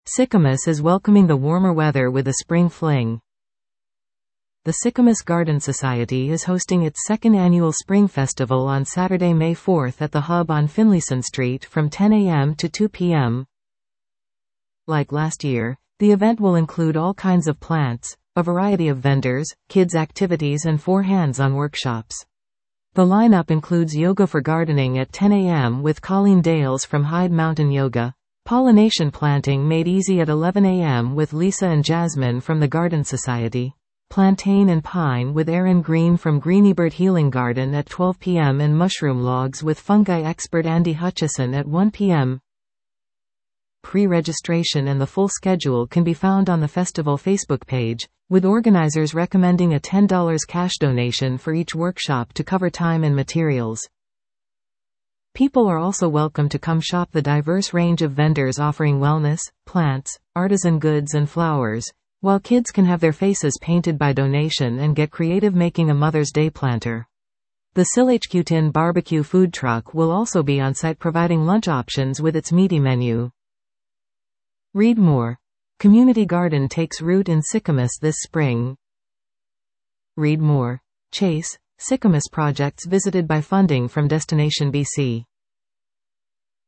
Sycamus is welcoming the warmer weather with a spring fling. The Sycamus Garden Society is hosting its second annual Spring Festival on Saturday, May 4th at the Hub on Finlayson Street from 10 a.m. to 2 p.m. Like last year, the event will include all kinds of plants, a variety of vendors, kids' activities and 4 hands-on workshops. The lineup includes yoga for gardening at 10 a.m. with Colleen Dales from Hyde Mountain Yoga, pollination planting made easy at 11 a.m. with Lisa and Jasmine from the Garden Society, plantain and pine with Erin Green from Greenybird Healing Garden at 12 p.m. and mushroom logs with fungi expert Andy Hutchison at 1 p.m. Pre-registration and the full schedule can be found on the festival Facebook page, with organizers recommending a $10 cash donation for each workshop to cover time and materials. People are also welcome to come shop the diverse range of vendors offering wellness, plants, artisan goods and flowers, while kids can have their faces painted by donation and get creative making a Mother's Day planter. The Silhqtin barbecue food truck will also be on site providing lunch options with its meaty menu. Read more. Community garden takes root in Sycamus this spring. Read more. Chase, Sycamus projects visited by funding from Destination BC.